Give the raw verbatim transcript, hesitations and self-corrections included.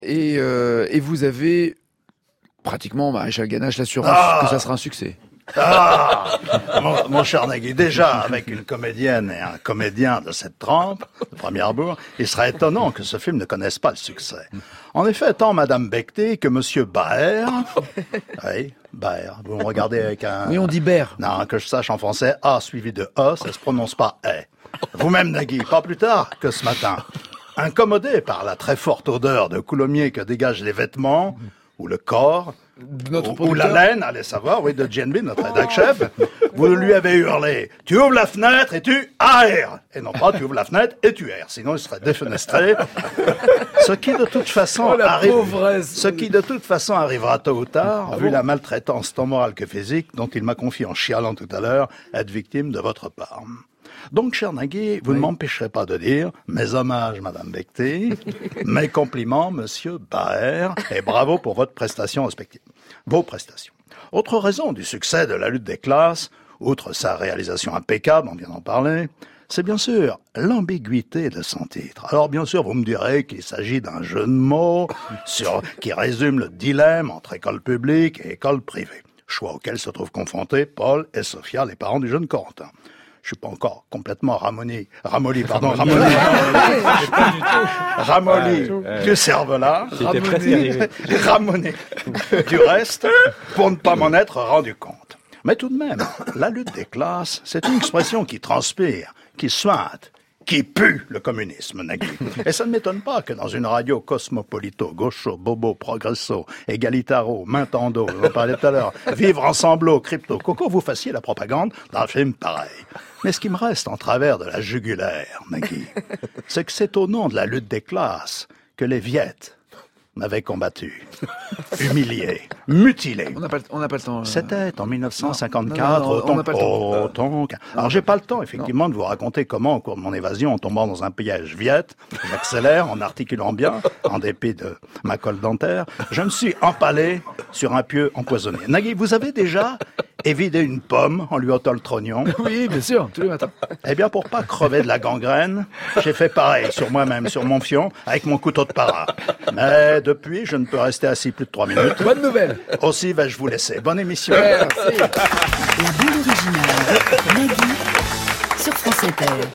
Et, euh, et vous avez pratiquement, Maréchal Ganache, l'assurance Ah que ça sera un succès. Ah mon, mon cher Nagui, déjà, avec une comédienne et un comédien de cette trempe, de premier abord, il serait étonnant que ce film ne connaisse pas le succès. En effet, tant Madame Becté que Monsieur Baer... Oui, Baer, vous me regardez avec un... Oui, on dit Baer. Non, que je sache en français, A suivi de E, ça se prononce pas E. Vous-même, Nagui, pas plus tard que ce matin, incommodé par la très forte odeur de coulommiers que dégagent les vêtements, ou le corps... Notre Ou, ou la laine, allez savoir, oui, de G N B, notre rédac-chef, vous lui avez hurlé, tu ouvres la fenêtre et tu aères. Et non pas, tu ouvres la fenêtre et tu aères. Sinon, il serait défenestré. Ce qui, de toute façon, oh, arrive, pauvresse. ce qui, de toute façon, arrivera tôt ou tard, ah vu bon la maltraitance tant morale que physique, dont il m'a confié en chialant tout à l'heure, être victime de votre part. Donc, cher Nagui, vous oui. ne m'empêcherez pas de dire mes hommages, Madame Becté, mes compliments, Monsieur Baer, et bravo pour votre prestation respective. Vos prestations. Autre raison du succès de La lutte des classes, outre sa réalisation impeccable, on vient d'en parler, c'est bien sûr l'ambiguïté de son titre. Alors bien sûr, vous me direz qu'il s'agit d'un jeu de mots sur, qui résume le dilemme entre école publique et école privée, choix auquel se trouvent confrontés Paul et Sophia, les parents du jeune Corentin. Je suis pas encore complètement ramolli, ramolli, pardon, ramolli, ramolli du cerveau-là, ramolli du reste, pour ne pas m'en être rendu compte. Mais tout de même, la lutte des classes, c'est une expression qui transpire, qui suinte, qui pue le communisme, Nagui. Et ça ne m'étonne pas que dans une radio cosmopolito, gaucho, bobo, progresso, égalitaro, main tendo, vous en parlez tout à l'heure, vivre ensemble, crypto, coco, vous fassiez la propagande d'un film pareil. Mais ce qui me reste en travers de la jugulaire, Nagui, c'est que c'est au nom de la lutte des classes que les Viettes m'avaient combattu, humilié, mutilé. On n'a pas, on n'a pas le temps. Euh... C'était en dix-neuf cent cinquante-quatre, non, non, non, autant, on n'a pas le temps. Oh, autant, alors j'ai pas le temps effectivement non. de vous raconter comment, au cours de mon évasion, en tombant dans un piège viette, j'accélère en articulant bien, en dépit de ma colle dentaire, je me suis empalé sur un pieu empoisonné. Nagui, vous avez déjà évidé une pomme en lui ôtant le trognon? Oui, bien sûr, tous les matins. Eh bien, pour pas crever de la gangrène, j'ai fait pareil sur moi-même, sur mon fion, avec mon couteau de para. Mais depuis, je ne peux rester assis plus de trois minutes. Bonne nouvelle. Aussi, vais-je vous laisser. Bonne émission. Merci. La bande originale, Nagui, sur France Inter.